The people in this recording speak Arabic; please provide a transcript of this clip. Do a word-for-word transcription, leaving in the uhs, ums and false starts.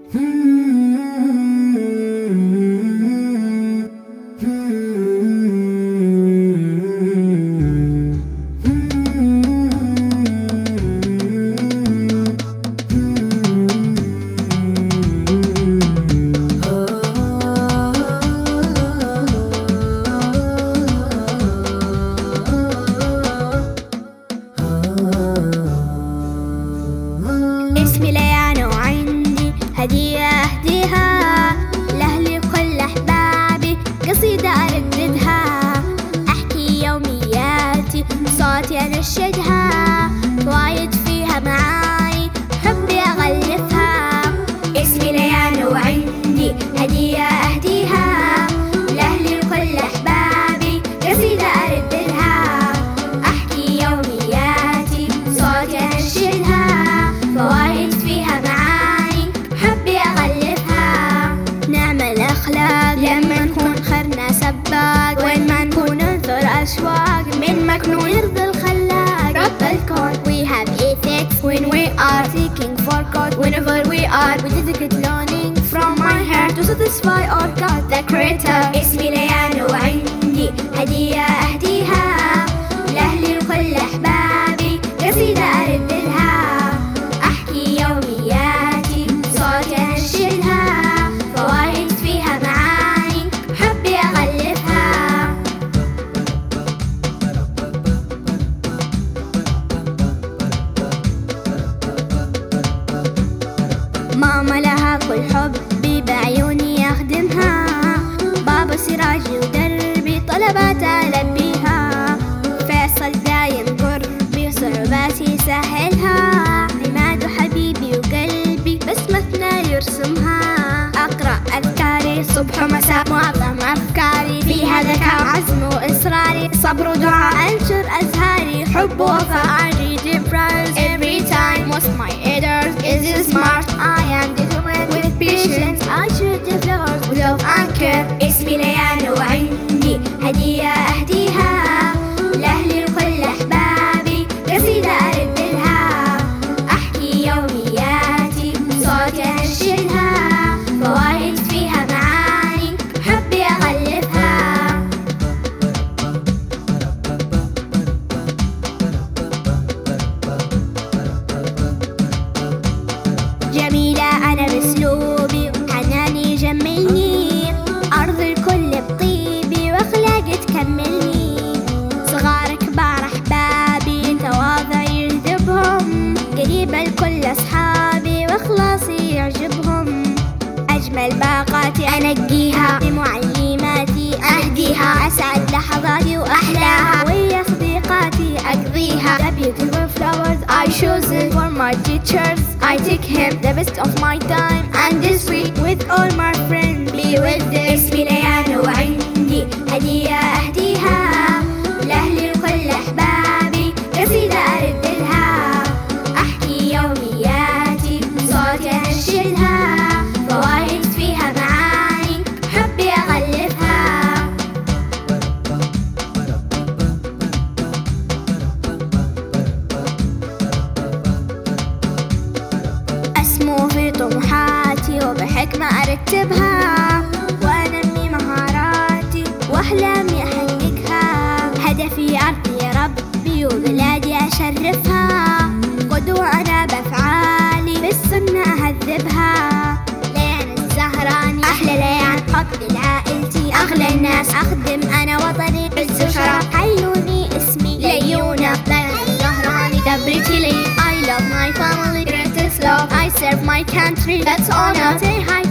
اسمي ليانا وعندي هدية أهديها لأهلي وكل أحبابي، قصيدة أرددها أحكي يومياتي بصوتي أنشدها، فوايد فيها معاني حبي أغلفها. اسمي ليانا وعندي هدية أهديها لأهلي وكل أحبابي، قصيدة أرددها أحكي يومياتي بصوتي أنشدها، فوايد فيها معاني حبي أغلفها. نعمل أخلاق لما نكون خرنا سباق، وين ما نكون ننثر أشواق من مكنون يرضي الخلاق رب الكون. We have ethics when we are seeking for God. Whenever we are we dedicate learning from my heart to satisfy our God the creator. اسمي ليانا وعندي هدية أهديها لأهلي وكل أحبابي، قصيدة أرددها أحكي يومياتي صوتي أنشدها، فوايد فيها معاني حبي أغلفها. ماما لها كل حبي بعيوني أخدمها، بابا سراجي ودربي طلبات ألبيها، فيصل دايم قربي صعوباتي سهلها، عماد حبيبي وقلبي بسمتنا يرسمها. أقرأ أذكاري صبح ومساء معظم أفكاري فيها ذكاء عزم وإصراري، صبر ودعاء أنشر أزهاري، حب ووفاء I read it prayers every time. Most my elders is smart, I am determined with patience, I should the flowers with love and care. اسمي ليانا وعندي هدية أهديها لأهلي وكل أحبابي، قصيدة أرددها أحكي يومياتي صوتي أنشدها، فوايد فيها معاني حبي أغلفها. جميلة أنا بأسلوبي وحناني يجملني، أرضي الكل بطيبي وأخلاقي تكملني، صغار كبار أحبابي تواضع يجذبهم، قريبة لكل أصحابي وإخلاصي يعجبهم. أجمل باقاتي أنقيها لمعلماتي أهديها، أسعد لحظاتي وأحلاها ويا صديقاتي أقضيها. The beautiful flowers I choose for my teachers, I take him the best of my time and this week with all my friends be with them. اسمي ليانا وعندي هدية أهديها لأهلي وكل أحبابي، قصيدة أرددها أحكي يومياتي صوتي أنشدها، فوايد فيها معاني حبي أغلفها. أسمو في طموحاتي وبحكمة أرتبها، وأنمي مهاراتي وأحلامي أحققها، هدفي أرضي ربي وبلادي أشرفها، قدوة أنا بأفعالي بالسنة أهذبها. ليانا الزهراني أحلى ليان حب لعائلتي، أغلى الناس أخدم أنا وطني عز وشرف، حيوني اسمي ليونا ليانا الزهراني دبرتي لي. I love my family, greatest love, I serve my country, that's honor. Say hi